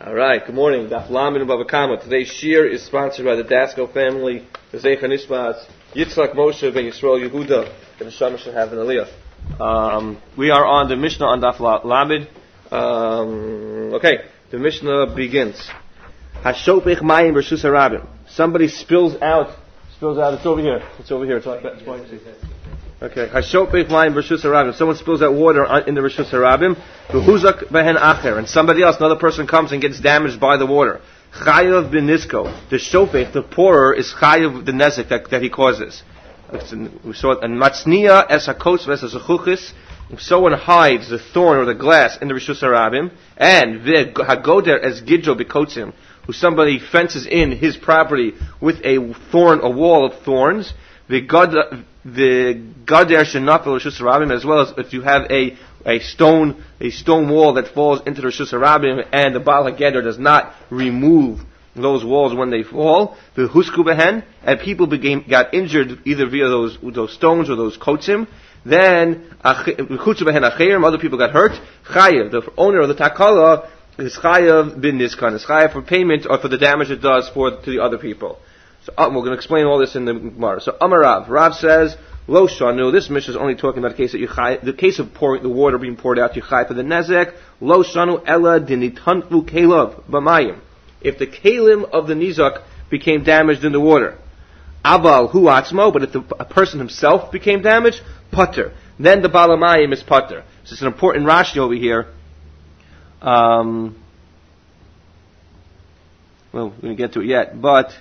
All right, good morning. Daf Lamed Bava Kama. Today's shir is sponsored by the Dasko family, the Zeicha Nishmas, Yitzchak Moshe ben Yisrael Yehuda, and the Shama should have an Aliyah. We are on the Mishnah on Daf Lamed. Okay, the Mishnah begins. Hashopech mayim b'reshus harabim. Somebody spills out. It's over here. It's like that. Okay. Hashopech mayim b'reshus harabim. Someone spills out water in the Reshus Harabim. V'huzak behen acher. And somebody else, another person comes and gets damaged by the water. Chayav bin nisko. The shopech, the pourer, is chayav the nezik that he causes. We saw it. And matzniya es hakos ves hazuchuchis. If someone hides the thorn or the glass in the Reshus Harabim, and hagoder es gidro bikotzim, who somebody fences in his property with a wall of thorns, the gader shenafel Reshus Harabim, as well as if you have a stone wall that falls into the Reshus Harabim, and the Baal HaGeder does not remove those walls when they fall, the husku behen, and people got injured either via those stones or those kotzim, then other people got hurt. Chayav, the owner of the takala, is chayav bin niskan, is chayav for payment or for the damage it does to the other people. So we're going to explain all this in the Gemara. So Amar Rav says, Lo shanu. This Mishnah is only talking about the case of pouring the water being poured out. You chayav for the nezek. Lo shanu ella dinitanfu kelav b'mayim. If the kelim of the nizak became damaged in the water, aval hu atzmo. But if a person himself became damaged, putter. Then the balamayim is putter. So it's an important Rashi over here. Well, we're going to get to it yet, but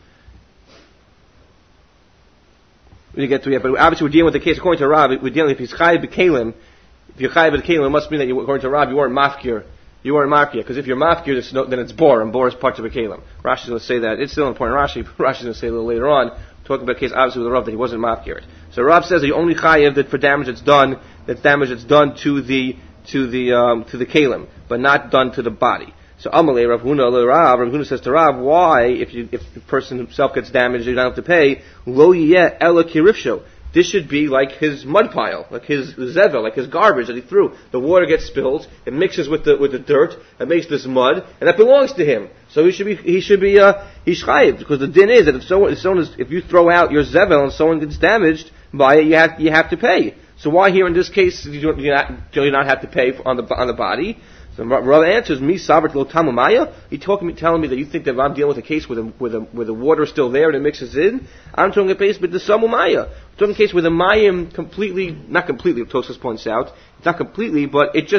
obviously we're dealing with the case according to Rav. We're dealing if he's chayiv b'kelim. If you're chayiv b'kelim, it must mean that according to Rav, you weren't mafkir. You weren't mafkir, because if you're mafkir, then it's bor, and bor is part of b'kelim. Rashi's going to say that. It's still an important Rashi. Rashi's going to say a little later on, talking about a case obviously with the Rav that he wasn't mafkir. So Rav says that you only chayiv that for damage that's done to the kelim, but not done to the body. So Amalei Rav Huna says to Rav, why if the person himself gets damaged, you don't have to pay? Lo yeh ela kirifsho. This should be like his mud pile, like his zevel, like his garbage that he threw. The water gets spilled, it mixes with the dirt, it makes this mud, and that belongs to him. So he's chayiv, because the din is that if you throw out your zevel and someone gets damaged by it, you have to pay. So why here in this case do you not have to pay on the body? So Rav answers, "Mi sabert lo tamumaya." Telling me that you think that I'm dealing with a case where the water is still there and it mixes in. I'm talking a case with the samumaya. I'm talking a case where the mayim not completely. Tosfos points out, it's not completely, but it's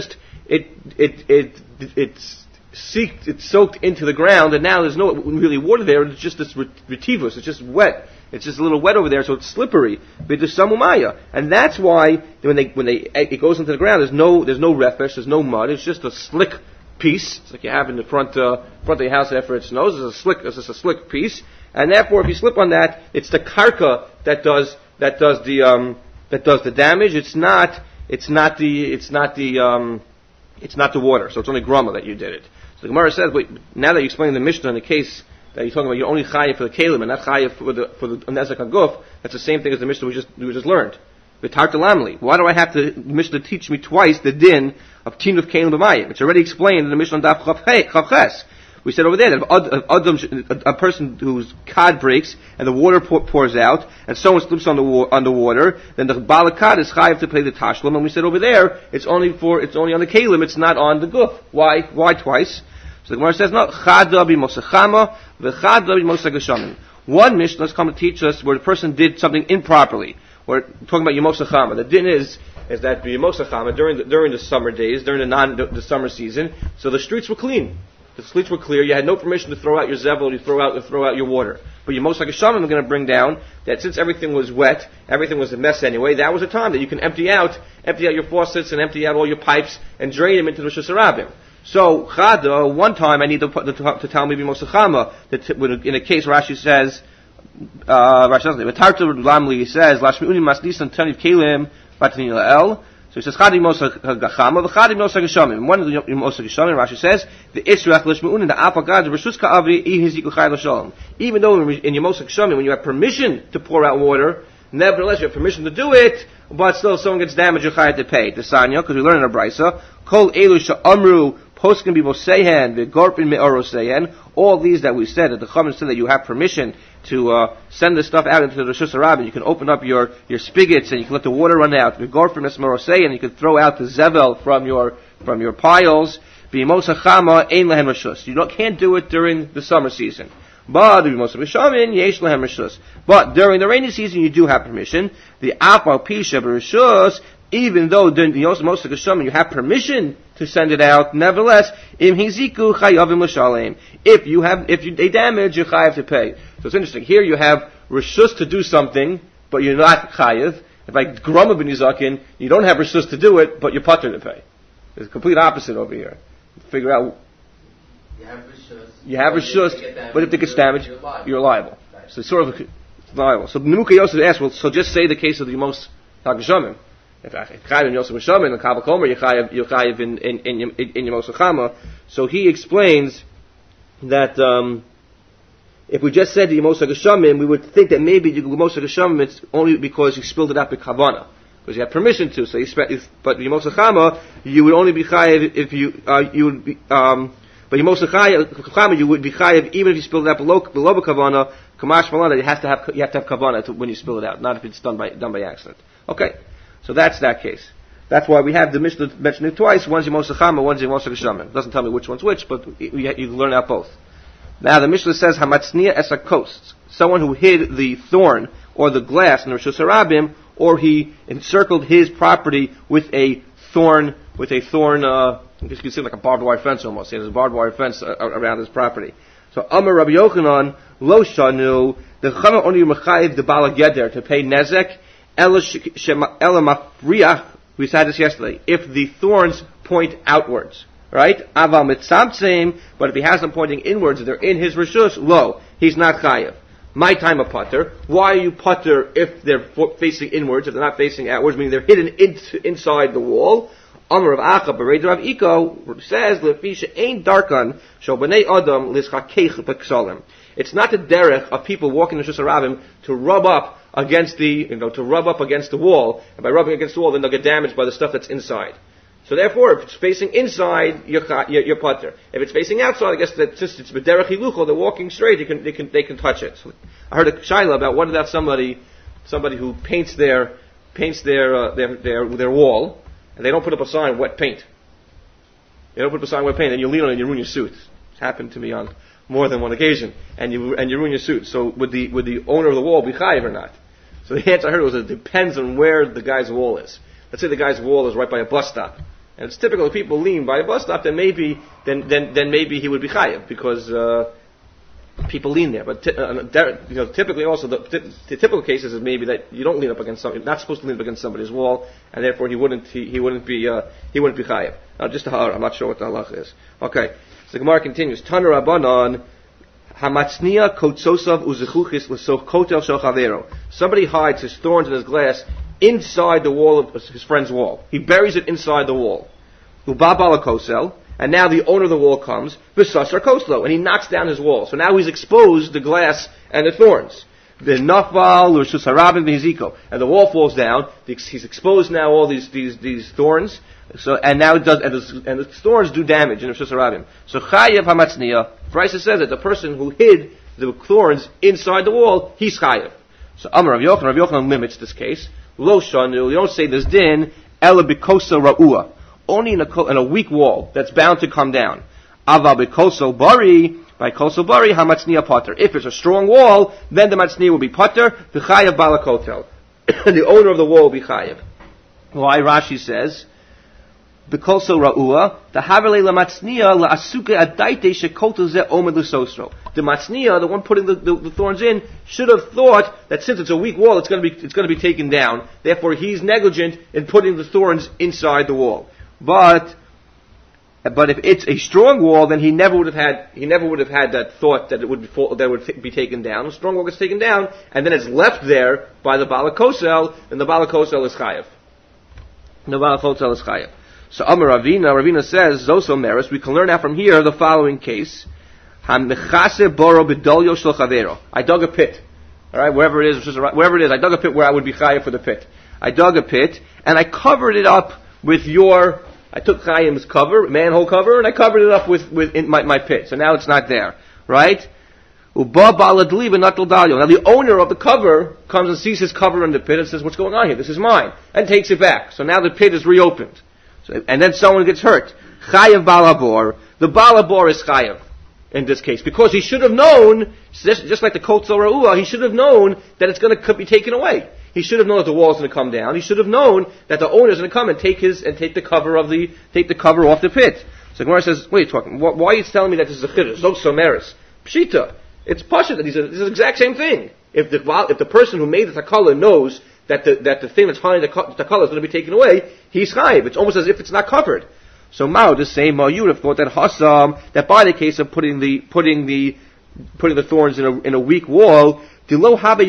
soaked into the ground, and now there's no really water there. It's just this retivus. It's just wet. It's just a little wet over there, so it's slippery. But there's samumaya, and that's why when it goes into the ground, there's no refesh, there's no mud. It's just a slick piece. It's like you have in the front of your house after it snows. It's just a slick piece, and therefore, if you slip on that, it's the karka that does the damage. It's not the water. So it's only grama that you did it. So the Gemara says, wait, now that you explain the Mishnah in the case that you're talking about, you're only chayiv for the kelim and not chayiv for the nezek haguf. That's the same thing as the Mishnah we just learned. V'tartalamli. Why do I have to Mishnah teach me twice the din of tin of kelim b'mayim? It's already explained in the Mishnah on Daf Chavches. We said over there that if a person whose cod breaks and the water pours out and someone slips on the water, then the balakad is chayiv to pay the tashlum. And we said over there it's only on the kelim. It's not on the guf. Why twice? So the Gemara says, no, chada b'mosachama, v'chada b'mosach. One Mishnah has come to teach us where the person did something improperly. We're talking about Yemosachama. The din is that Yemosachama during the summer days, during the summer season, so the streets were clean. The streets were clear. You had no permission to throw out your zevel, you throw out your water. But Yemosach Hashem, I'm going to bring down that since everything was wet, everything was a mess anyway, that was a time that you can empty out your faucets and empty out all your pipes and drain them into the Reshus Harabim. So, Chada, one time I need to tell me B'mosachama, that in a case Rashi says, he says, Lashmi'uni masnisan taniv kelim batani la'el. So he says, Chada B'mosachama, v'chada B'mosach. One of the B'mosach Hashem, Rashi says, the Israch Lashmi'uni, the Apagad, Reshus Ka'avri, Ihiziku Chai L'Shalom. Even though in Yemosach Hashem, when you have permission to pour out water, nevertheless you have permission to do it, but still if someone gets damaged, you're chayav to pay. The Sanya, because we learn in a Brisa, Kol Elu Sha'amru Poskin b'Mosehen, v'Gorpin me'Orosehen. All these that we said, that the Chachamim said that you have permission to send this stuff out into the Reshus HaRabim. You can open up your spigots and you can let the water run out. V'Gorpin me'Orosehen, and you can throw out the zevel from your piles. B'Yemos HaChama ein lehen reshus. You can't do it during the summer season. But during the rainy season, you do have permission. The Apal Pisha B'Reshus, even though during the Yosem Geshamim you have permission to send it out, nevertheless, Im Hiziku Chayavim L'Shalem. If they damage, you're chayav to pay. So it's interesting. Here you have Reshus to do something, but you're not chayav. If I grumma b'nizakin, you don't have Reshus to do it, but you're patur to pay. It's the complete opposite over here. Figure out. You have Reshus, but if it gets damaged, you're liable. Right. So it's sort of liable. So Nemuka Yosef asked, well, so just say the case of the Yemos HaGeshamim. If Chayav in Yosef HaGeshamim and Kabal Komer, you're Chayav in Yemos HaChama. So he explains that if we just said the Yemos HaGeshamim, we would think that maybe the Yemos HaGeshamim it's only because you spilled it out with Kavana. Because you had permission to. So but Yemos HaChama, you would only be Chayav if you would be... But you would be chayav even if you spilled it out below the kavana. Kamash malana, you have to have kavana when you spill it out, not if it's done by accident. Okay, so that's that case. That's why we have the Mishnah mentioned it twice. One's Yemos HaChama, one's Yemos HaGeshamim. It doesn't tell me which one's which, but you learn out both. Now the Mishnah says Hamatzniya esakos, someone who hid the thorn or the glass in the Reshus HaRabim, or he encircled his property with a thorn. It could seem like a barbed wire fence almost. There's a barbed wire fence around his property. So Amar Rabbi Yochanan lo shanu, the Chachamim only mechayiv the bala geder to pay nezek ela mafriach. We said this yesterday. If the thorns point outwards, right? Aval mitzamtzim, but if he has them pointing inwards, they're in his reshus. Lo, he's not chayiv. My time of putter. Why are you putter if they're facing inwards? If they're not facing outwards, meaning they're hidden inside the wall. Amar of Acha Bered Rav Iko says Lefisha ain't darkan shel bnei adam lischakeich b'ksalim. It's not the derech of people walking the Reshus HaRabim to rub up against the wall, and by rubbing against the wall, then they'll get damaged by the stuff that's inside. So therefore, if it's facing inside, you're putter. If it's facing outside, I guess that just it's b'derech hilucho. They're walking straight. They can touch it. So I heard a shaila about what about somebody who paints their wall. And they don't put up a sign, wet paint. They don't put up a sign, wet paint, and you lean on it and you ruin your suit. It's happened to me on more than one occasion. And you ruin your suit. So would the owner of the wall be chayiv or not? So the answer I heard was it depends on where the guy's wall is. Let's say the guy's wall is right by a bus stop. And it's typical if people lean by a bus stop, then maybe he would be chayiv, because people lean there. But typically also the typical cases is maybe that you don't lean up against somebody. You're not supposed to lean up against somebody's wall, and therefore he wouldn't be chayav. Now just I'm not sure what the halach is. Okay, so the Gemara continues. Tana Rabbanan hamatzniya kotzosav uzechuchis l'sochotel shel chavero. Somebody hides his thorns and his glass inside the wall of his friend's wall. He buries it inside the wall. Ubabala kosel. And now the owner of the wall comes, v'sasar koslo, and he knocks down his wall. So now he's exposed the glass and the thorns. The nafal Reshus HaRabim v'hiziko, and the wall falls down. He's exposed now all these thorns. So and now it does, and the thorns do damage in Reshus HaRabim. So chayav hamatzniya. Fraisa says that the person who hid the thorns inside the wall, he's chayav. So Amar Rav Yochanan limits this case. Lo shanu, you don't say this din ela bikosa ra'ua. Only in a weak wall that's bound to come down. Aval b'kosel bari, by kosel bari hamatzniya potter. If it's a strong wall, then the matzniya will be potter. V'chayav balakotel, the owner of the wall will be chayav. Why Rashi says b'kosel ra'ua the haverle lamatzniya la'asuka adaite shekotel ze omed l'sosro. The matzniya, the one putting the thorns in, should have thought that since it's a weak wall, it's going to be taken down. Therefore, he's negligent in putting the thorns inside the wall. But if it's a strong wall, then he never would have had that thought that it would be taken down. A strong wall gets taken down, and then it's left there by the balakosel, and the balakosel is chayav. So Amar Ravina says, Zoso Meris, we can learn out from here the following case. I dug a pit. Alright, wherever it is, I dug a pit where I would be chayav for the pit. I dug a pit, and I covered it up with your I took Chaim's cover, manhole cover, and I covered it up with in my pit. So now it's not there, right? Now the owner of the cover comes and sees his cover in the pit and says, "What's going on here? This is mine," and takes it back. So now the pit is reopened. So, and then someone gets hurt. Chayav balabor. The balabor is chayav in this case because he should have known, just like the kotzel ra'ua, he should have known that it's going to be taken away. He should have known that the wall is going to come down. He should have known that the owner is going to come and take the cover off the pit. So Gemara says, "Wait, why are you telling me that this is a chiddush? So someris pshita." It's pasha that this is the exact same thing. If the person who made the takala knows that the thing that's holding the takala is going to be taken away, he's chayiv. It's almost as if it's not covered. So Mao, the same you would have thought that hasam, that by the case of putting the thorns in a weak wall, the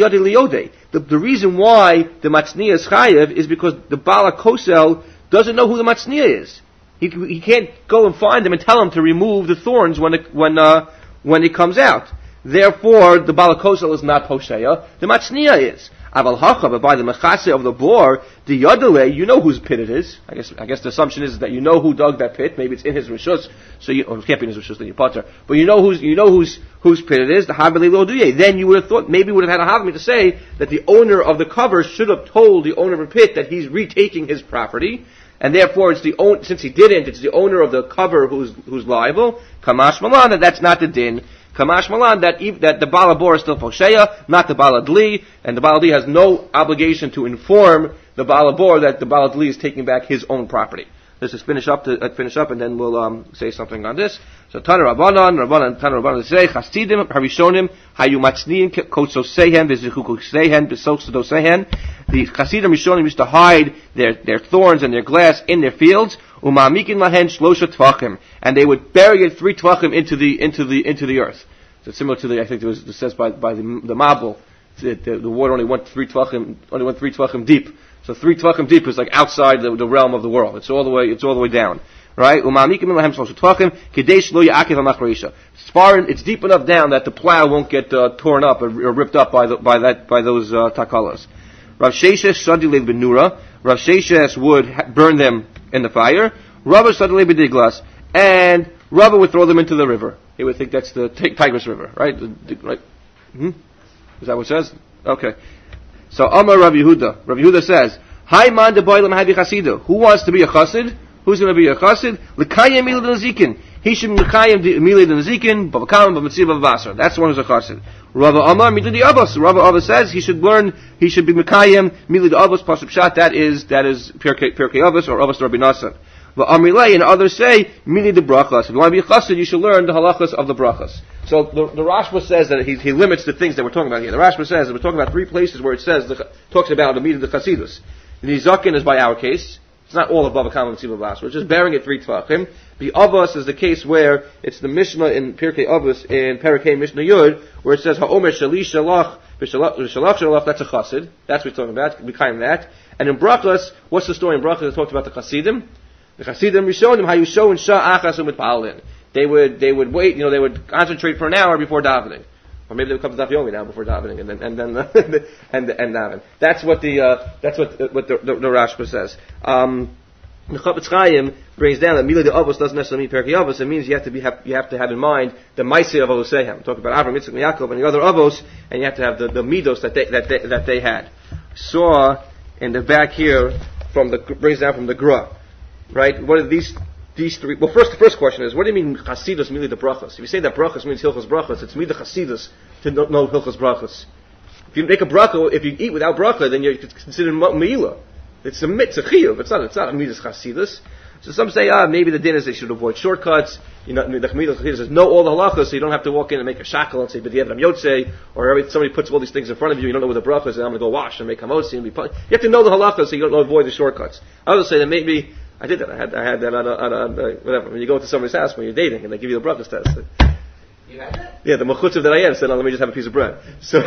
reason why the matzniya is chayiv is because the bala kosel doesn't know who the matzniya is. He can't go and find him and tell him to remove the thorns when he comes out. Therefore, the balakosel is not posheya, the matzniya is. Aval hacha, but by the mechase of the bore, the yodele, you know whose pit it is. I guess the assumption is that you know who dug that pit. Maybe it's in his rishus, or it can't be in his rishus, then you potter. But you know whose pit it is. The haveli lo duye. Then you would have thought, maybe would have had a havmi to say that the owner of the cover should have told the owner of a pit that he's retaking his property, and therefore since he didn't, it's the owner of the cover who's liable. Kamash malan, that's not the din. Kamash Malan, that the Balabor is still Posheya, not the Baladli, and the Baladli has no obligation to inform the Balabor that the Baladli is taking back his own property. Let's just finish up, and then we'll say something on this. So Tana Rabbanan say Chasidim Harishonim Hayu Matzniin Kotso Sehen V'Zichuku Sehen V'Soksudo Sehen. The Chasidim Rishonim used to hide their thorns and their glass in their fields. Umamikin lahen shlosha tvachim, and they would bury it 3 tvachim into the earth. So it's similar to I think it says by the Mabul, the water only went 3 tvachim deep. So 3 tvachim deep is like outside the realm of the world. It's all the way down, right? Umamikin lahem shlosha tvachim kadesh lo ya'akev ha'machreisha. It's deep enough down that the plow won't get torn up or ripped up by those takalas. Rav Sheshes shadi lev benura. Rav Sheshes would burn them in the fire. Rabba suddenly bediglas, and Rabba would throw them into the river. He would think that's the Tigris River, right? Right? Is that what it says? Okay. So Amar Rav Yehuda. Rav Yehuda says, "Hi man de boilam havi chasidu. Who wants to be a chassid? Who's going to be a chassid? L'kayim milad nazikin. He should be l'kayim milad nazikin. Bavakam b'mitziv b'vasar. That's the one who's a chassid. Rava Amar milad avos. Rava Avos says he should be l'kayim milad avos pasuk pshat. That is Pirkei Avos or Avos Rabbi Nassan. Amrilei and others say milad the brachas. If you want to be a chassid, you should learn the halachas of the brachas. So the Rashba says that he limits the things that we're talking about here. The Rashba says that we're talking about 3 places where it says talks about the milad the chasidus. The Nizakin is by our case. It's not all of Bava Kama and Tziva Bas. We're just bearing it 3 tvachim. The Avos is the case where it's the Mishnah in Pirkei Avos in Parakeh Mishnah Yud, where it says Ha'omer Shali Shalach V'Shalach Shalach. That's a Chassid. That's what we're talking about. We claim that. And in Brachas, what's the story in Brachas that talks about the Chasidim? The Chasidim Rishonim Hayusho and Shah Achas U'Mitpalin. They would wait. They would concentrate for an hour before davening. Or maybe they would come to Daf Yomi now before davening, and then daven. That's what the Rashba says. The Chafetz Chaim brings down that Milad de Avos doesn't necessarily mean Pirkei Avos. It means you have to have in mind the Maaseh of Avosehem. Talk about Avram, Yitzchak, and Yaakov, and the other Avos, and you have to have the midos that they had. Saw in the back here brings down from the Gra, right? What are these 3? Well, the first question is, what do you mean Chasidus Mili the Brachas? If you say that Brachas means Hilchos Brachas, it's Mili the Chasidus to know Hilchos Brachas. If you make a bracha, if you eat without bracha, then you're considered Me'ilah. It's a chiyuv. It's not a midas chasidus. So some say, maybe the din is they should avoid shortcuts. The chmidas chasidus says know all the halachas, so you don't have to walk in and make a shackle and say b'diavad am yotzei, or somebody puts all these things in front of you. You don't know what the bracha is, and I'm going to go wash and make hamotzi and be. You have to know the halachas, so you don't avoid the shortcuts. I would say that maybe I did that. I had that on whatever. When you go to somebody's house when you're dating and they give you the brachas test. You had that? Yeah, the mechutzav that I am said, let me just have a piece of bread.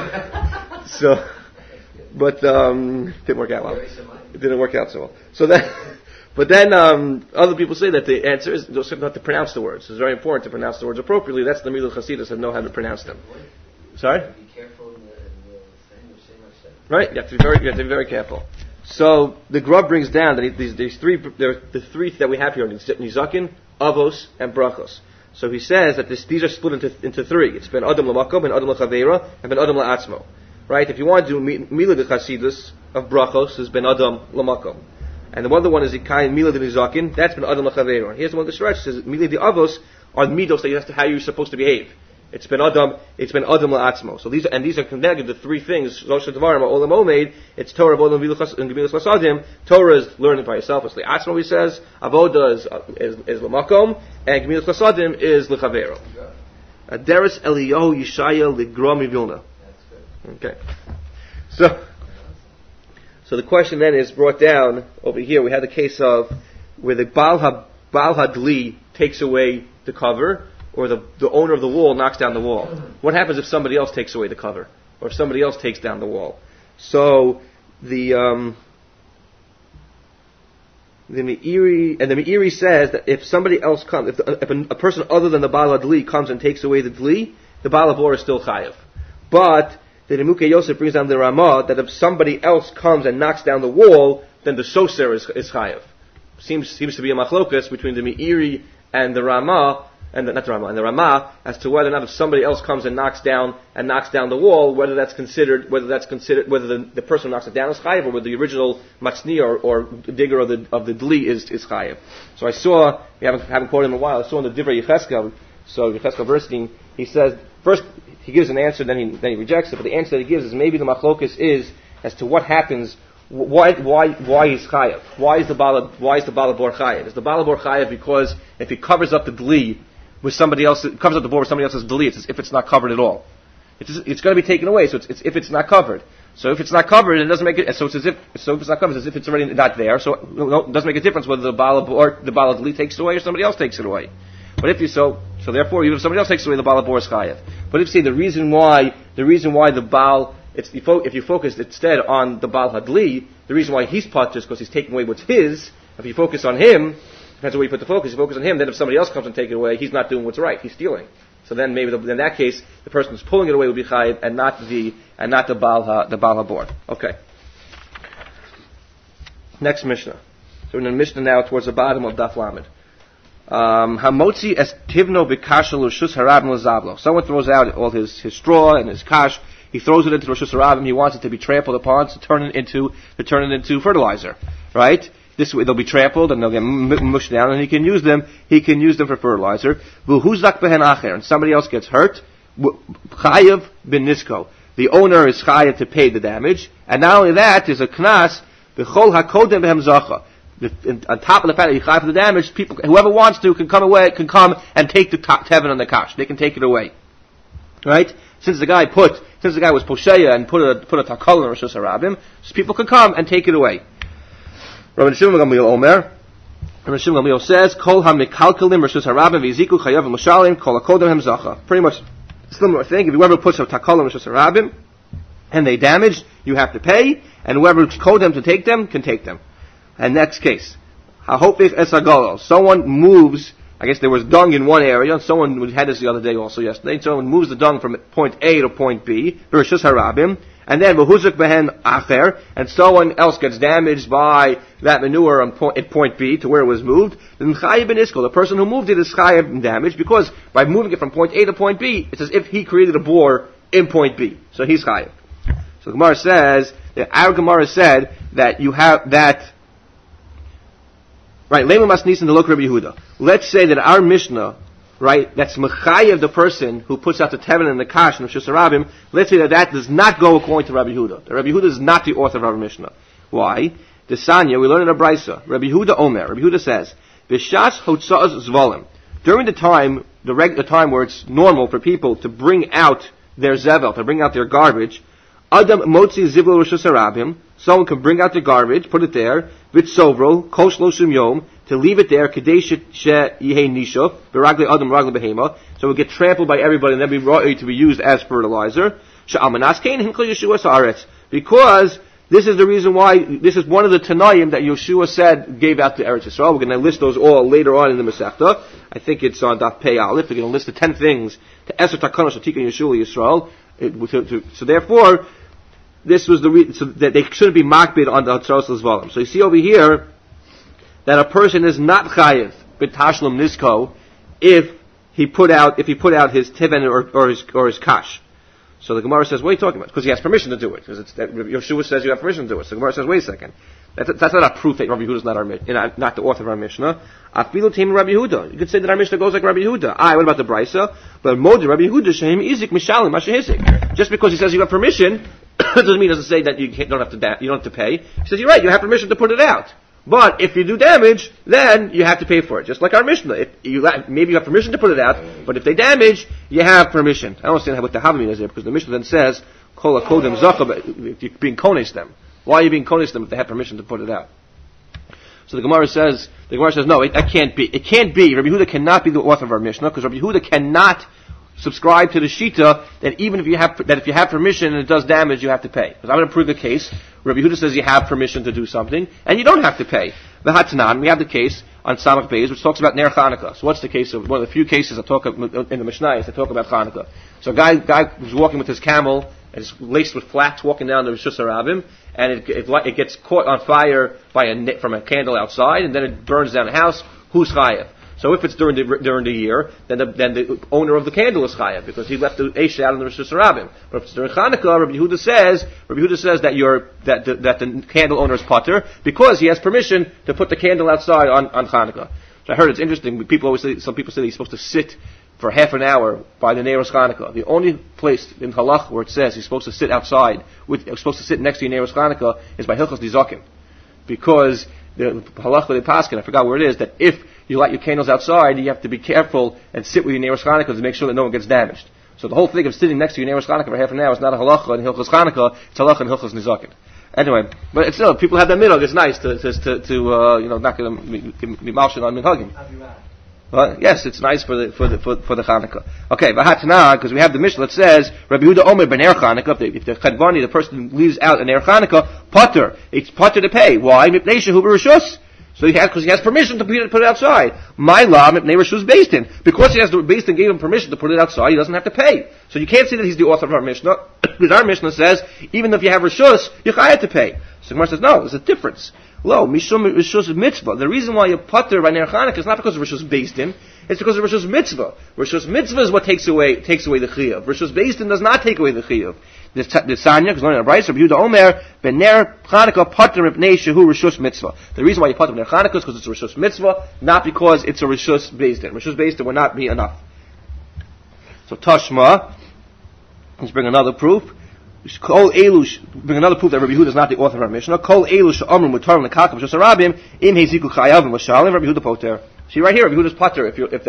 But didn't work out well. It didn't work out so well. But then other people say that the answer is not to pronounce the words. It's very important to pronounce the words appropriately. That's the Milah Chasidus and know how to pronounce them. Sorry? Be careful in the saying. Right? You have to be very careful. So the Grub brings down that these three, the three that we have here: Nizakin, Avos, and Brachos. So he says that these are split into three. It's Ben Adam Lamakom, Ben Adam Lachavera, and Ben Adam La'atzmo. Right? If you want to do Mila de Chasidus of Brachos, is Ben Adam Lamakom. And the other one is Ikayin Mila de Nizakin, that's Ben Adam Lachavera. Here's the one that stretch says Mila de Avos are midos that how you're supposed to behave. It's Ben Adam La'atzmo. So these are connected to three things. Zosh Devarim Olam Omeid. It's Torah, Avodah, and Gemilas Lasadim. Torah is learning by yourself. It's La'atzmo, he says. Avodah is L'makom, and Gemilas Lasadim is L'chavero. Aderes Eliyahu Yishaya L'Gra Mivilna. Okay. So the question then is brought down over here. We have the case of where the Baal Hadli takes away the cover, or the owner of the wall knocks down the wall. What happens if somebody else takes away the cover, or if somebody else takes down the wall? So the Meiri says that if somebody else comes, if a person other than the Baal Hadli comes and takes away the Dli, the Baal Habor is still chayav. But the Nemuke Yosef brings down the Ramah that if somebody else comes and knocks down the wall, then the Soser is chayav. Seems to be a machlokas between the Meiri and the Ramah, and the Ramah, as to whether or not if somebody else comes and knocks down the wall, whether the person who knocks it down is chayav, or whether the original matzni or digger of the dli is chayav. So I saw, we haven't quoted him in a while, I saw in the Divrei Yecheskel, so Yecheskel Bernstein, he says, first he gives an answer, then he rejects it, but the answer that he gives is maybe the machlokas is as to what happens, why is chayav? Why is the balabor chayav? Is the balabor chayav because if he covers up the dli with somebody else, covers up the board with somebody else's dli, it's as if it's not covered at all. It's going to be taken away, so it's if it's not covered. So if it's not covered, it doesn't make it. So if it's not covered, it's as if it's already not there. So it doesn't make a difference whether the balabor dli takes it away or somebody else takes it away. But if you so therefore, even if somebody else takes it away, the balabor is chayav. But if you say the reason why the Baal, if you focus instead on the Baal Hadli, the reason why he's punished is because he's taking away what's his. If you focus on him, depends on where you put the focus. You focus on him, then if somebody else comes and takes it away, he's not doing what's right. He's stealing. So then maybe in that case, the person who's pulling it away will be chayiv, and not the Baal Habor. Okay. Next Mishnah. So we're in the Mishnah now towards the bottom of Daf Lamed. Hamotzi es tivno b'kasha l'shus harabim l'zavlo. Someone throws out all his straw and his kash. He throws it into the Roshus Harabim. He wants it to be trampled upon to turn it into fertilizer. Right? This way they'll be trampled and they'll get mushed down, and he can use them for fertilizer. V'huzak behen acher, and somebody else gets hurt. Chayav bin nisko. The owner is chayav to pay the damage, and not only that, there's a knas b'chol hakodem behem zacha. On top of the fact that you chayav for the damage, people, whoever wants to, can come and take the tevin on the kash. They can take it away. Right? Since the guy was posheya and put a takol in Roshus Harabim, so people can come and take it away. Rabbi Shimon Gamliel says, "Kol hamikalkalim Roshus Harabim v'yiziku chayav v'mashalim kol hakodem hem zacha." Pretty much similar thing. If whoever puts a takol in Roshus Harabim and they damage, you have to pay, and whoever called them to take them can take them. And next case, hahopich esagolo. Someone moves. I guess there was dung in one area. Someone had this the other day, also yesterday. Someone moves the dung from point A to point B, Roshus Harabim, and then v'huzuk behen acher, and someone else gets damaged by that manure at point B to where it was moved. Then chayiv ben iskol, the person who moved it is chayiv in damage, because by moving it from point A to point B, it's as if he created a bore in point B. So he's chayiv. So the Gemara says that our Gemara said that you have that. Right, Lema Masnisin the Lok Rabbi Yehuda. Let's say that our Mishnah, right, that's Mechayev, the person who puts out the Tevin and the Kash and the Roshus Harabim, let's say that does not go according to Rabbi Yehuda. Rabbi Yehuda is not the author of our Mishnah. Why? The Sanya, we learn in a Brisa. Rabbi Yehuda Omer. Rabbi Yehuda says, B'shas Hotza'az Zvolim. During the time where it's normal for people to bring out their zevel, to bring out their garbage, Adam Motzi Zivlo Roshus Harabim, someone can bring out the garbage, put it there, Vitsovro, Kosh Loshim Yom, to leave it there, Kadesh She Yehei Nisha, Beragle Adam Ragle Behema, so it will get trampled by everybody and then be ready to be used as fertilizer. Sha'amanas Kain Hinkle Yeshua Sa'aretz. Because this is the reason why, this is one of the Tanaim that Yeshua said gave out to Eretz Yisrael. We're going to list those all later on in the Masechta. I think it's on Daf Pei Aleph. We're going to list the 10 things to Eser Takanos Shatika Yeshua Yisrael. So therefore, this was so that they shouldn't be makbid on the Hatzaros L'Zvalim. So you see over here that a person is not chayiv b'tashlum nisko if he put out his tiven or his kash. So the Gemara says, what are you talking about? Because he has permission to do it. Because Yeshua says you have permission to do it. So the Gemara says, wait a second. That's not a proof that Rabbi Yehuda is not the author of our Mishnah. Afilu team Rabbi Yehuda. You could say that our Mishnah goes like Rabbi Yehuda. What about the Brisa? But Modi Rabbi Yehuda shehem izik mishalim mashehisik. Just because he says you have permission doesn't say that you don't have to pay. He says you're right. You have permission to put it out. But if you do damage, then you have to pay for it. Just like our Mishnah. Maybe you have permission to put it out, but if they damage, you have permission. I don't understand what the Havamina is there, because the Mishnah then says, Kol HaKodem Zacha, if you're being konis them. Why are you being konis them if they have permission to put it out? So the Gemara says, no, that can't be. It can't be. Rabbi Yehuda cannot be the author of our Mishnah, because Rabbi Yehuda cannot subscribe to the Shita that even if you have permission and it does damage, you have to pay. Because I'm going to prove the case. Rabbi Yehuda says you have permission to do something, and you don't have to pay. The Hatanan, we have the case on Samach Beis, which talks about Ner Chanukah. So what's the case of, one of the few cases that talk in the Mishnah that talk about Chanukah. So a guy was walking with his camel, and it's laced with flax, walking down the Rishus Harabim, and it gets caught on fire from a candle outside, and then it burns down the house. Who's chayav? So if it's during the year, then the owner of the candle is chayav because he left the eish out in the Rishus Harabim. But if it's during Chanukah, Rabbi Yehuda says that the candle owner is pater because he has permission to put the candle outside on Chanukah. So I heard it's interesting. Some people say that he's supposed to sit for half an hour by the Neiros Chanukah. The only place in Halach where it says he's supposed to sit outside, supposed to sit next to your Neiros Chanukah, is by Hilchos Nizakim, because the Halach with the Paskin, I forgot where it is, that if you light your candles outside, you have to be careful and sit with your Neiros Chanukah to make sure that no one gets damaged. So the whole thing of sitting next to your Neiros Chanukah for half an hour is not a halacha in Hilchos Chanukah, it's halacha in Hilchos Nizakin. Anyway, but it's still, people have that middle, it's nice to not get them be malshin on minhagim. Yes, it's nice for the Chanukah. Okay, v'hatana, because we have the Mishnah that says Rabbi Yehuda Omer ben Ner Chanukah. If the Chadvani, the person leaves out an Ner Chanukah, pater, it's pater to pay. Why? Mipnei shehu b'rishus. So because he has permission to put it outside. My law, mipnei rishus based in. Because he has the based in gave him permission to put it outside, he doesn't have to pay. So you can't say that he's the author of our Mishnah, because our Mishnah says even if you have rishus, you have to pay. So Gemara says no, there's a difference. Lo, mishum rishus mitzvah. The reason why you pater by Ner Chanukah is not because of rishus based in, it's because of rishus mitzvah. Rishus mitzvah is what takes away the chiyuv. Rishus based in does not take away the chiyuv. The Sanya, because learning a Brisa, Rabbi Yehuda Omer ben Ner Chanukah pater mipnei shehu rishus mitzvah. The reason why you pater Ner Chanukah is because it's a rishus mitzvah, not because it's a rishus based in. Rishus based in would not be enough. So Tashma, let's bring another proof. Kol Elush, bring another proof that Rabbi Yehuda is not the author of our Mishnah. Kol Elush Amrim Mutar Lekakav Rishus Harabim Im Heziku Chayavim L'Shalim Rabbi Yehuda Poter. See right here, Rabbi Yehuda's pater.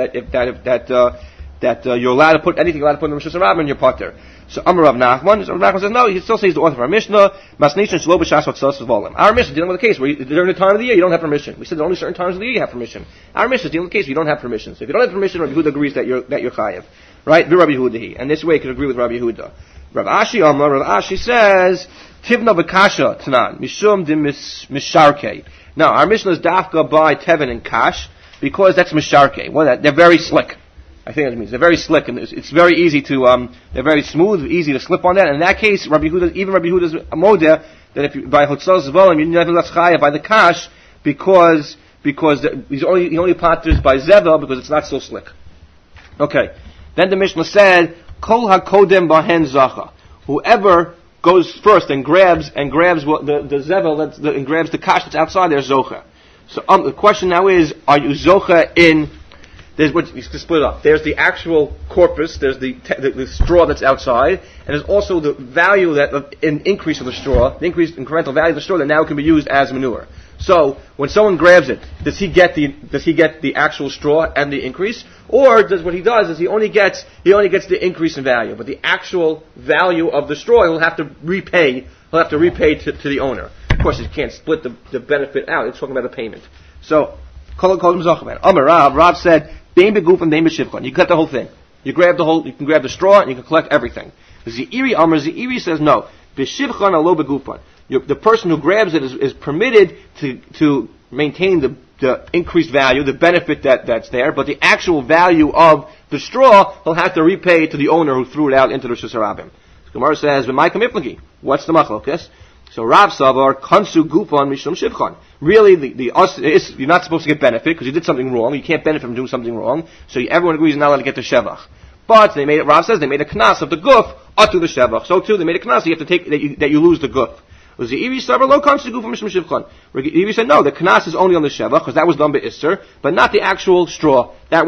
If you're allowed to put anything allowed to put in the Rishus Harabim, you're pater. So Amar Rav Nachman says no. He still says the author of our Mishnah. Masnishan Shlo B'Shas Vatzalas Volim. Our Mishnah is dealing with a case where during the time of the year you don't have permission. We said that only certain times of the year you have permission. Our Mishnah is dealing with a case where you don't have permission. So if you don't have permission, Rabbi Yehuda agrees that you're chayav, right? Be Rabbi Yehuda and this way you can agree with Rabbi Yehuda. Rav Ashi says, Tivna B'Kasha Tanan, Mishum Dim Misharke. Now, our Mishnah is Dafka by Tevin and Kash, because that's Misharke. Well, they're very slick. I think that means they're very slick, and it's very easy to, they're very smooth, easy to slip on that. And in that case, Rabbi Yehuda's Modeh, that if you, by Hotzal Zvolim, you never left Chaya by the Kash, because he only paters by Zeva, because it's not so slick. Okay. Then the Mishnah said, Kol hakodem bahen zacha. Whoever goes first and grabs what the zevel and grabs the kash that's outside there, zocha. So the question now is, are you zocha in? There's what you can split up. There's the actual corpus. There's the straw that's outside, and there's also the value an increase of the straw, the increased incremental value of the straw that now can be used as manure. So when someone grabs it, does he get the actual straw and the increase, or what he does is he only gets the increase in value, but the actual value of the straw he'll have to repay to the owner. Of course, he can't split the benefit out. It's talking about a payment. So call him Zochaman. Amar Rav said, "Bein beguf and bein b'shivchon." You cut the whole thing. You can grab the straw and you can collect everything. Zeiri says no. B'shivchon alo begufon. The person who grabs it is permitted to maintain the increased value, the benefit that's there, but the actual value of the straw he'll have to repay to the owner who threw it out into the Rishus Harabim. Gemara says, what's the machlokes? So Rav Savar, Kansu Gufan Mishum Shivchan. Really, you're not supposed to get benefit because you did something wrong. You can't benefit from doing something wrong. So everyone agrees you're not allowed to get the Shevach. But Rav says they made a knas of the guf to the Shevach. So too, they made a knas, you have to take, that you lose the guf. Was the Iri Savar lo Kansu Gufan Mishum Shivchan? Iri said no, the knas is only on the Shevach because that was done by Isser, but not the actual straw. That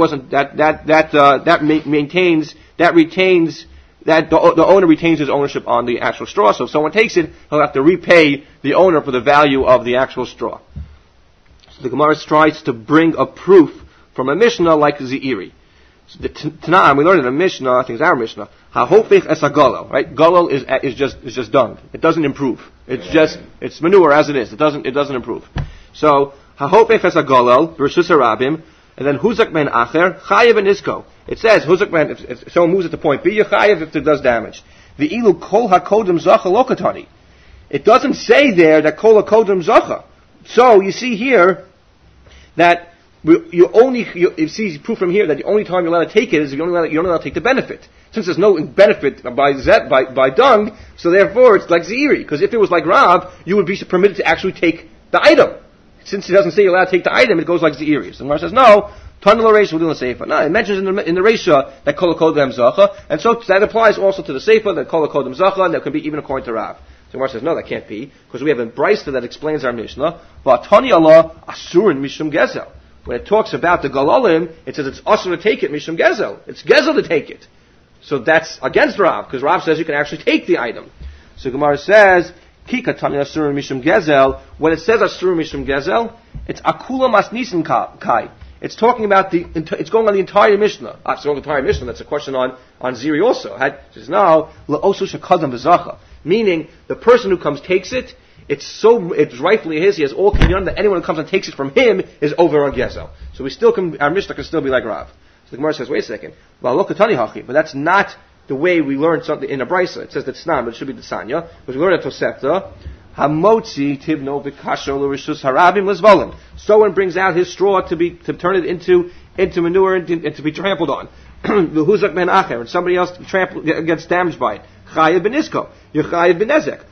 retains that the owner retains his ownership on the actual straw. So if someone takes it, he'll have to repay the owner for the value of the actual straw. So the Gemara tries to bring a proof from a Mishnah like Ze'iri. So the Tana'im, we learned in a Mishnah, I think it's our Mishnah, Ha'hofech es ha'golol, right? Golol is just dung. It doesn't improve. It's manure as it is. It doesn't improve. So, Ha'hofech es ha'golol, versus Harabim, and then Huzak ben Acher, Chayev and Isko. It says, Huzak ben, if someone moves at the point B, Chayev if it does damage. The Ilu Kol HaKodim Zacha Lokatani. It doesn't say there that Kol HaKodim Zacha. So, you see here, that you see proof from here that the only time you're allowed to take it is you're only allowed to take the benefit. Since there's no benefit by dung, so therefore it's like Ze'iri. Because if it was like Rav, you would be permitted to actually take the item. Since it doesn't say you're allowed to take the item, it goes like Ze'iri. So the Gemara says, no, Tanel Reisha will do the Seifa. No, it mentions in the Reisha that Kol HaKodem Zacha, and so that applies also to the Seifa, that Kol HaKodem Zacha, and that can be even according to Rav. So the Gemara says, no, that can't be, because we have a Brisa that explains our Mishnah, V'atani Allah Asurin Mishum Gezel. When it talks about the Galolim, it says it's Asur to take it, Mishum Gezel. It's Gezel to take it. So that's against Rav, because Rav says you can actually take the item. So Gemara says, Ki katani Asur Mishum Gezel. When it says Asur Mishum Gezel, it's Akula Masnisin Kai. It's talking about it's going on the entire Mishnah. It's going on the entire Mishnah. That's a question on Ziri also. It says now, La'osu Shekadam B'zacha. Meaning, the person who comes takes it, it's rightfully his, he has all kinyan, that anyone who comes and takes it from him is over on Gezel. So our Mishnah can still be like Rav. So the Gemara says, wait a second, but that's not the way we learned something in a Brisa. It says that Snan, but it should be the Sanya, because we learned at Tosefta, Hamotzi Tivno Vikasho L'Rishus Harabim L'Zvolim. Someone brings out his straw to turn it into manure and to be trampled on. V'huzak ben Acher, and somebody else gets damaged by it. Chayev ben Isko, Yechayev ben Ezek.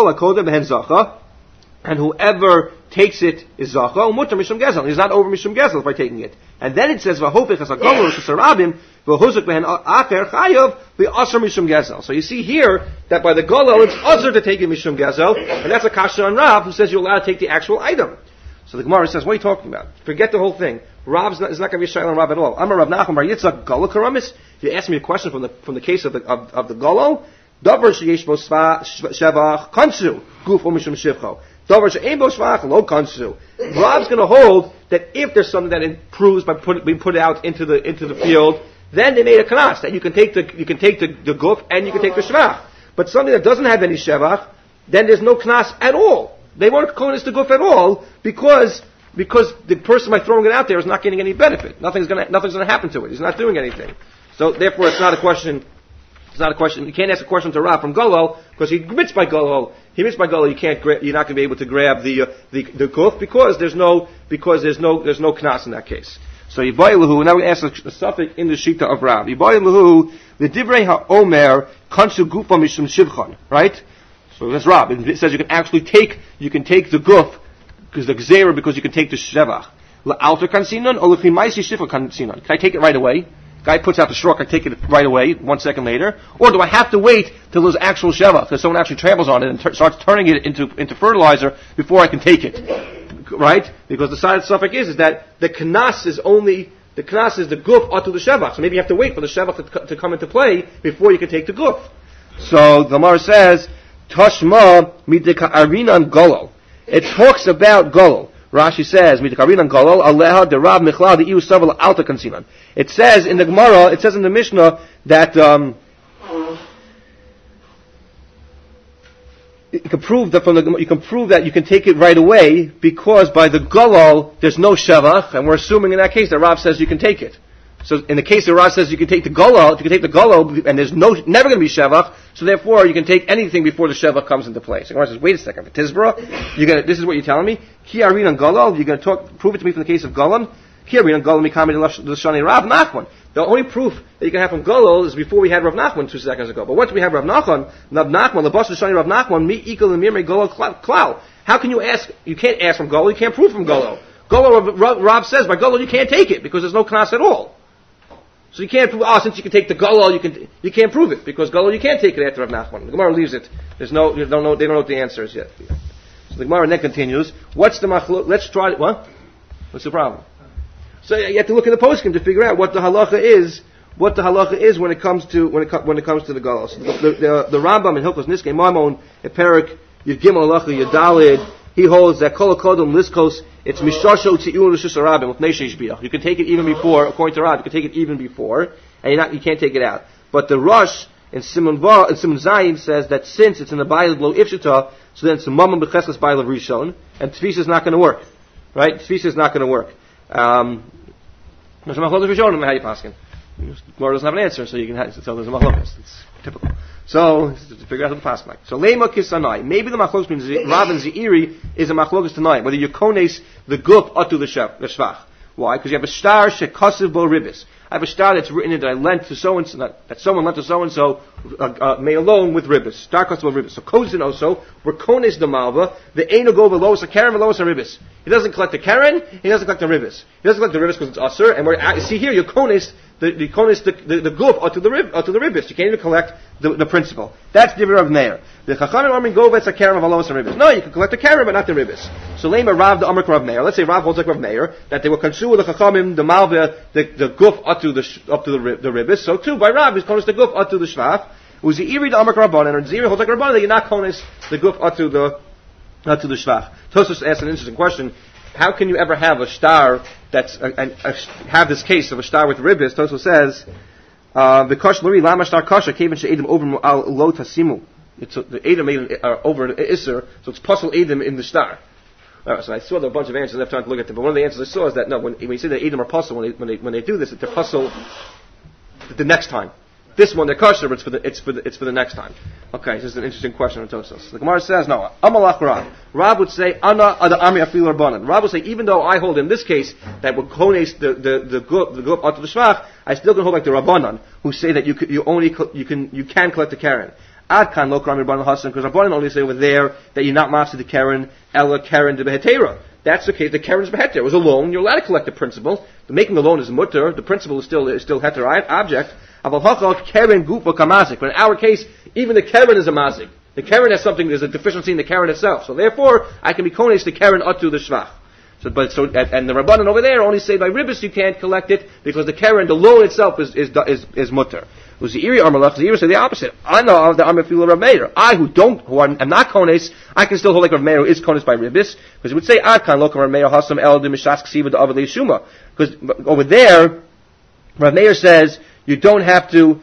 And whoever takes it is Zacha, Mutter Mishum Gezel. He's not over Mishum Gezel by taking it. And then it says, V'hofech es ha'golol Sarabim, v'huzuk behen acher chayav, v'asar Mishum Gezel. So you see here, that by the Golol, it's asur to take it Mishum Gezel, and that's a kasha on Rav, who says you're allowed to take the actual item. So the Gemara says, what are you talking about? Forget the whole thing. Rav is not going to be a shayla on Rav at all. I'm a Rav Nachum Bar Yitzchak Golol Karamis. You asked me a question from the case of the Golol. Davar sheyesh bo shevach kansu guf mishum shivcho. Davar she'ein bo shevach lo kansu. Rav's going to hold that if there's something that improves by being put out into the field, then they made a knas that you can take the guf and you can take the shevach. But something that doesn't have any shevach, then there's no knas at all. They won't call this the guf at all because the person by throwing it out there is not getting any benefit. Nothing's going to happen to it. He's not doing anything. So therefore, it's not a question. It's not a question. You can't ask a question to Rav from Golol because he missed by Golol. You're not going to be able to grab the kuf because there's no knas in that case. So Yibayilahu. Now we ask the suffix in the shita of Rav. Yibayilahu the divrei haomer kansu gufa mishum shivchan. Right. So that's Rav. It says you can actually take the guf because the gzeira because you can take the shevach. La'alter kansinon or l'chimaisi shivcha kansinon. Can I take it right away? Guy puts out the straw, I take it right away, 1 second later, or do I have to wait till there's actual shevach, because someone actually tramples on it and starts turning it into fertilizer before I can take it, right? Because the side suffix is that the knas is the guf atu the shevach, so maybe you have to wait for the shevach to come into play before you can take the guf. So the Gemara says, Tashma midika arinan golol. It talks about golol. Rashi says, it says in the Gemara, it says in the Mishnah that you can prove that you can take it right away because by the Golol there's no shevach, and we're assuming in that case that Rav says you can take it. So in the case that Rav says you can take the Golol, and there's never going to be shevach, so therefore you can take anything before the shevach comes into place. So Rav says, wait a second, for Tizbra, this is what you're telling me? Ki arin on Golol, you're going to prove it to me from the case of Golan? Ki arin on Golol mikami l'shani Rav Nachman. The only proof that you can have from Golol is before we had Rav Nachman 2 seconds ago. But once we have Rav Nachman, the Basra Shani Rav Nachman, mi equal and mirme Golol klal. How can you ask? You can't ask from Golol. You can't prove from Golol. Golol, Rav says by Golol you can't take it because there's no knas at all. So you can't prove. Since you can take the Golol, you can't prove it because Golol you can't take it after Rav Nachman. The Gemara leaves it. They don't know what the answer is yet. So the Gemara then continues. What's the machlok? Let's try it. What? What's the problem? So you have to look at the poskim to figure out what the halacha is. What the halacha is when it comes to the Golol. So the Rambam in Hilchos Niskei Mamon in Perik Yud Gimel Halacha Yudalid, he holds that Kol Kodom Liskos it's Mishasho Tziul Rishus Harabim with Neish Shbiach. You can take it even before, according to Rab, you can take it even before, and you can't take it out. But the Rosh in Simon Zayin says that since it's in the Bayil below Ifshita, so then it's a Mamam B'Cheskas Bayil of Rishon, and Tfisa is not going to work, right? Tfisa is not going to work. There's a machlokas Rishonim how you paskin. Gemara doesn't have an answer, so you can tell there's a machlokas. It's typical. So to figure out how to pass like. So lema kisanai. Maybe the machlokas means Rav and Zeiri is a machlokas tonight. Whether you kones the gup or to the shvach. Why? Because you have a star shekasiv bo ribis. I have a star that's written in that I lent to so and so, that someone lent to so and so, may alone with ribis. Star kasiv bo ribis. So kozin also we're kones the malva. The eino go below a karen below a ribis. He doesn't collect the karen. He doesn't collect the ribis. He doesn't collect the ribis because it's usher. And see here, you kones the guf or to the ribis. You can't even collect the principal. That's the Rav Meir. The chachamim armin govets a karen of alos and ribis. No, you can collect the karen but not the ribis. So lema Rav the Amrik Rav Meir. Let's say Rav holds like Rav Meir that they will consume the chachamim the malva the guf up to the ribis. So too by Rav is kones the guf up to the shvach. Uzi iri the Amrik Rabbanan or Ziri holds like Rabbanan that you're not kones the guf up to the shvach. Tosfos asked an interesting question. How can you ever have a star have this case of a star with ribis? Tosfos says, the kosh lori lama star kosher came and she'edim over al lo tasimu. The edim made over an isser, so it's puzzle edim in the star. So I saw there a bunch of answers. I have time to look at them, but one of the answers I saw is that no, when you say that edim are puzzle when they do this, they're puzzle the next time. This one they're kosher, but it's for the next time. Okay, this is an interesting question on Tosfos. The Gemara says, no, Amalach Rav. Rav would say, Ana ada armi afil rabbanan. Rav would say, even though I hold in this case that would kones the gup onto the shvach, I still can hold like the rabbanan who say that you can collect the karen. Ad kan lo karami rabbanan hasan because rabbanan only say over there that you're not master the karen ella karen de behetera. That's the case. The karen is beheter. It was a loan. You're allowed to collect the principal. The making the loan is mutter. The principal is still heter object. Karen gufa kamazik. But in our case, even the karen is a mazik. The karen has something. There's a deficiency in the karen itself. So therefore, I can be kones the karen atu the shvach. And the rabbanan over there only say by ribis you can't collect it because the karen, the loan itself is mutter. Was the iri armalach? The iri say the opposite. I know of the armafila Rav Meir. I who am not kones, I can still hold like Rav Meir who is kones by ribis because it would say ad kan lokam Rav Meir hasam el de mishas ksiva de avli shuma. Because over there, Rav Meir says. You don't have to.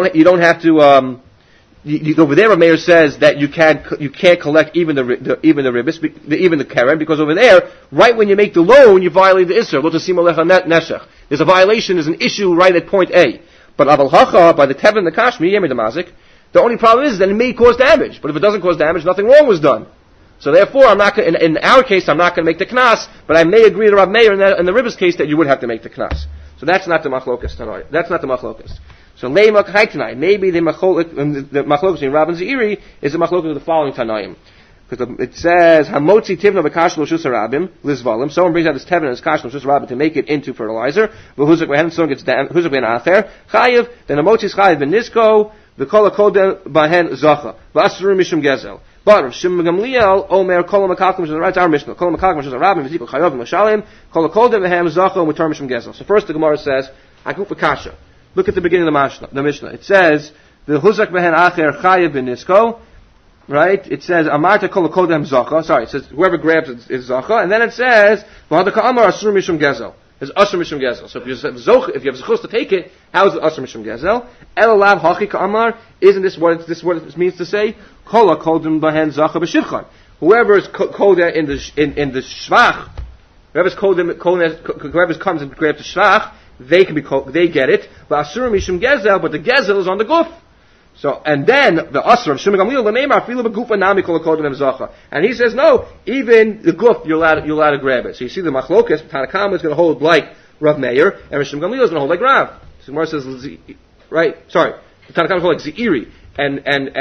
Over there, Rav Meir says that you can't collect even the ribis, even the karen, because over there, right when you make the loan, you violate the isser. Lo tasim alecha neshech. There's a violation. There's an issue right at point A. But aval hacha by the tevin and the kashmi yemei damazik. The only problem is that it may cause damage. But if it doesn't cause damage, nothing wrong was done. So therefore, I'm not in our case, I'm not going to make the knas. But I may agree to Rav Meir in the ribis case that you would have to make the knas. So that's not the machlokas tonight. That's not the machlokas. So leimak hay tonight. Maybe the machlokas in Rav and Zeiri is the machlokas of the following tanaim. Because it says hamotzi tivna v'kash l'shus harabim lizvalim. Someone brings out his tevin and his kash l'shus harabim to make it into fertilizer. V'huzak v'hen someone gets huzak v'hen acher chayiv. Then hamotzi's chayiv v'nisko v'kol hakodem b'hen zacha v'asuru mishum gezel. But Rav Shimon Gamliel Omer Kol HaMakakim, which is right, our Mishnah. Kol HaMakakim, which is a Rabbim, V'zikul Chayov V'Mashalim, Kol HaKol Devehem Zacho Mutar Mishum Gezel. So first the Gemara says, Hakuk V'Kasha. Look at the beginning of the Mishnah. It says, the Huzak Behen Acher Chayev B'Nisko, right? It says, Amarta Kol HaKol Devehem Zacho. Sorry, it says, whoever grabs it is Zacho. And then it says, V'Hadaka Amar Asur Mishum Gezel. It's Asur Mishum Gezel. So if you have Zechus to take it, how is it Asur Mishum Gezel? Elalav Hachi Ka'amar. Isn't this what it means to say? Kola kodim bahen zacha b'shivchan. Whoever is koda in the shvach, whoever comes and grabs the shvach, they get it. But asur mishum gezel, but the gezel is on the guf. So and then the asur of Shimon Gamliel l'neimar filu b'gufa nami kola kodim zacha. And he says no, even the guf you're allowed to grab it. So you see the machlokas, Tanakama is going to hold like Rav Meir, and Shimon Gamliel is going to hold like Rav. So Gemara says, right? Sorry, the Tanakh hold like Zeiri, and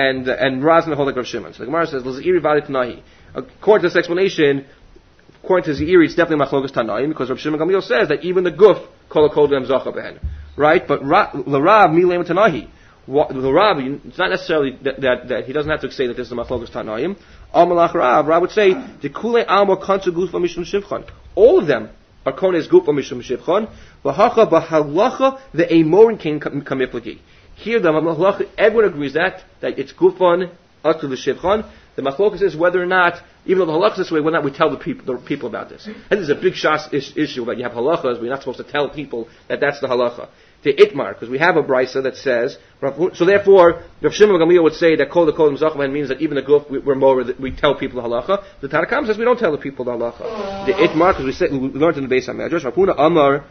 Razna hold like Rav Shimon. So the Gemara says, Zeiri v'ali Tanahi. According to this explanation, according to Zeiri, it's definitely Machlokas Tanaim, because Rav Shimon Gamliel says that even the Guf kol kodem zacha behen. Right? But l'Rav milem Tanahi. The Rav, it's not necessarily that he doesn't have to say that this is a Machlokas Tanaim. Amalach Rav would say, the Kule Alma Kansu Gufa Mishum Shivchan. All of them are Kones Gufa Mishum Shivchan. V'hacha b'halacha the Amorin King Kamiplagi. Here the Halacha, everyone agrees that it's Gufan Atu the Shivchan. The Machlokas is whether or not, even though the Halacha is this way, whether or not we tell the people about this. And this is a big Shas issue that you have Halachas, we're not supposed to tell people that that's the Halacha. The Itmar, because we have a brisa that says, so therefore, Rav Shimon Gamliel would say that Kol the Kodim Zachman means that even the Guf, we're more, we tell people the halacha. The Tanakh says we don't tell the people the halacha. The Itmar, because we learned in the Beis HaMedrash, Rav Amar,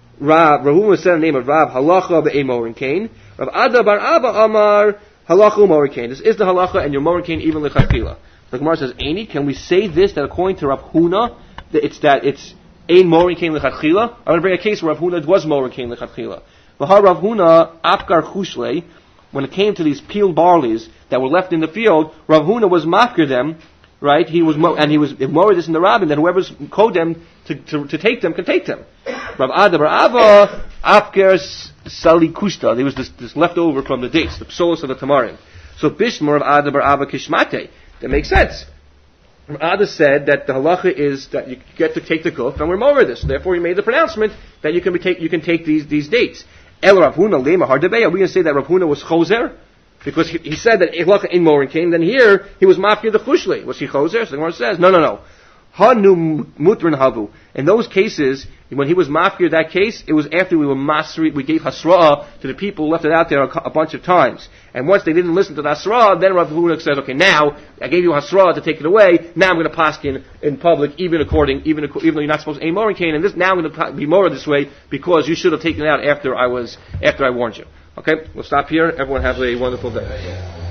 Rahuma said the name of Rav, halacha be'emor and Cain. Rav Ada bar Abba Amar, halacha umor and Cain. This is the halacha, and your mor and Cain even lechatchila. The Gemara says, Aini, can we say this, that according to Rav Huna, that it's ein mor and Cain lechatchila? I'm going to bring a case where Rav Huna was mor and Cain lechatchila. V'har Rav Huna apkar chushle, when it came to these peeled barleys that were left in the field, Rav Huna was mafkir them, right? He was more this in the rabbin that whoever's called them to take them can take them. Rav Ada bar Ava apkar sali kushta. There was this leftover from the dates, the psolos of the tamarim. So Bishmar Rav Ada bar Ava kishmate. That makes sense. Rav Ada said that the halacha is that you get to take the guf, and we're over this. So therefore, he made the pronouncement that you can take these dates. El Rav Huna lema hardebei. Are we going to say that Rav Huna was chozer? Because he said that halacha in morin came. Then here he was mafkir the chushle. Was he chozer? So the Gemara says no. Hanu mutrin havu. In those cases, when he was mafkir that case, it was after we were masri. We gave hasra'ah to the people who left it out there a bunch of times. And once they didn't listen to the hasra'ah, then Rav Huna says, okay, now I gave you hasra'ah to take it away. Now I'm going to paskin in public, even though you're not supposed to aim more in Cain. And this now I'm going to be more this way because you should have taken it out after I warned you. Okay, we'll stop here. Everyone have a wonderful day.